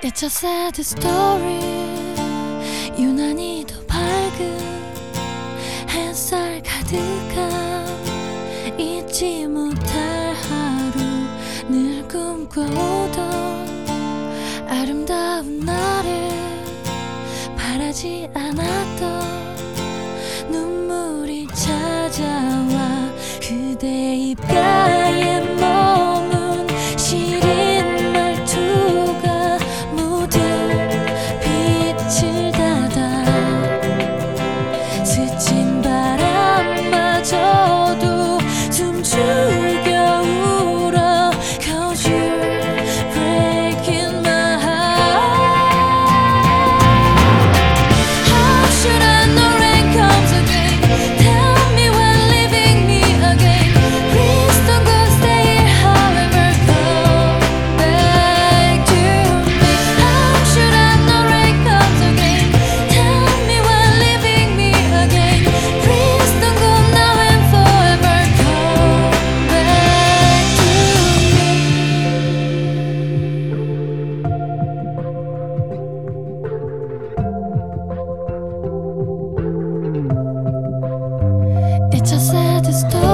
It's a sad story. 유난히 더 밝은 햇살 가득한 잊지 못할 하루, 늘 꿈꿔오던 아름다운 나를 바라지 않았던 눈물이 찾아와 그대 입가에 머문 시린 말투가 모든 빛을 닫아 스친 바람마저도 숨죽여 울어 Cause you're breaking my heart. How should I know rain comes again? Tell me when leaving me again. Please don't go, stay here, however, come back to me. How should I know rain comes again? Tell me when leaving me again. Please don't go now and forever, come back to me. It's a sad story.